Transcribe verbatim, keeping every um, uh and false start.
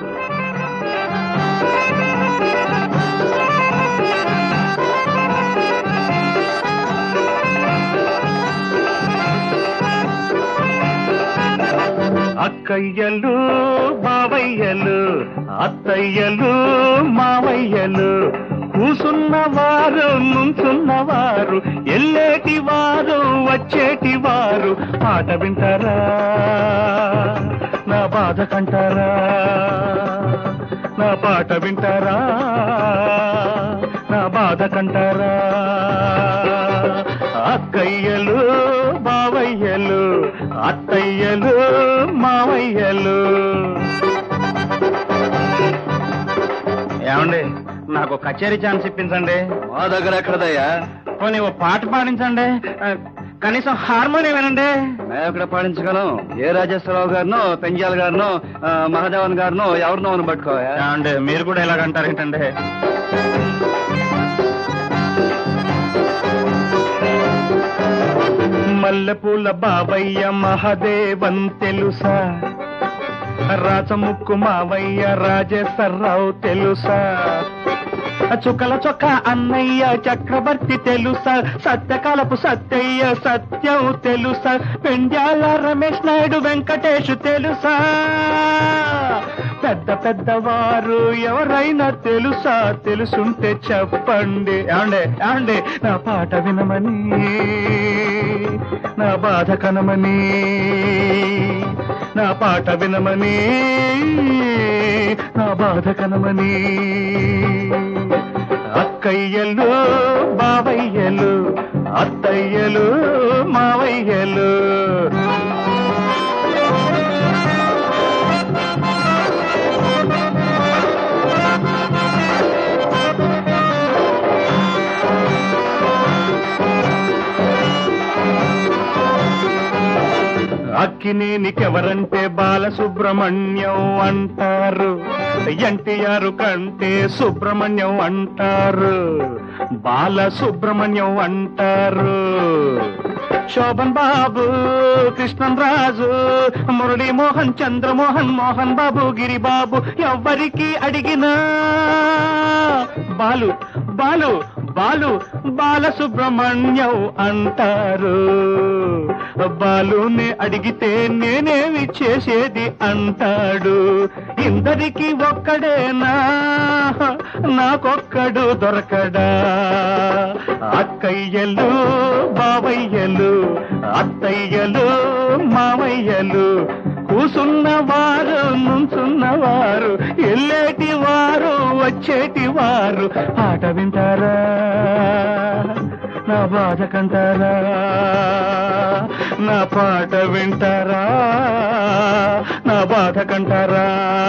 అక్కయ్యలు బావయ్యలు అత్తయ్యలు మావయ్యలు కూసున్నవారు నుంచున్నవారు ఎల్లేటి వారు వచ్చేటి వారు పాట వింటారా నా బాధ కంటారా నా పాట వింటారా నా బాధ కంటారా అక్కయ్యలు బావయ్యలు అత్తయ్యలు మావయ్యలు. ఏమండి నాకు కచేరీ ఛాన్స్ ఇప్పించండి. మా దగ్గర ఎక్కడదయ్యా? పోనీ ఓ పాట పాడించండి, కనీసం హార్మోనియం వినండి. మేము ఎక్కడ పాడించగలం? ఏ రాజేశ్వరరావు గారినో పెంజాల్ గారినో మహాదేవన్ గారినో ఎవరినో అని పట్టుకోవా? ఏమండి మీరు కూడా ఇలాగంటారు ఏంటండి? మల్లెపూల బావయ్య మహాదేవన్ తెలుసా, రాచముక్కు మావయ్య రాజేశ్వరరావు తెలుసా, చుక్కల చొక్క అన్నయ్య చక్రవర్తి తెలుసా, సత్యకాలపు సత్యయ్య సత్యం తెలుసా, పెండ్యాల రమేష్ నాయుడు వెంకటేష్ తెలుసా, పెద్ద పెద్దవారు ఎవరైనా తెలుసా? తెలుసుంటే చెప్పండి. ఏమండి ఏమండి నా పాట వినమని, నా బాధ కనమని, నా పాట వినమని, నా బాధ కనమని. అక్కయ్యలు బావయ్యలు అత్తయ్యలు మావయ్యలు. అక్కినేనికెవరంటే బాలసుబ్రహ్మణ్యం అంటారు, ఎన్టీఆర్ కంటే సుబ్రహ్మణ్యం అంటారు, బాలసుబ్రహ్మణ్యం అంటారు. శోభన్ బాబు కృష్ణన్ రాజు మురళీ మోహన్ చంద్రమోహన్ మోహన్ బాబు గిరిబాబు ఎవ్వరికి అడిగినా బాలు బాలు బాలు బాలసుబ్రహ్మణ్యం అంటారు. బాలుని అడిగితే నేనేమి చేసేది అంటాడు. ఇందరికి ఒక్కడేనా నాకొక్కడు దొరకడా? అక్కయ్యలు బావయ్యలు అత్తయ్యలు మావయ్యలు కూసున్నవారు నుంచున్నవారు ఎల్లేటి వారు వచ్చేటి వారు పాట వింటారా? నా బాధ కంటారా? నా పాట వింటారా? నా బాధ కంటారా?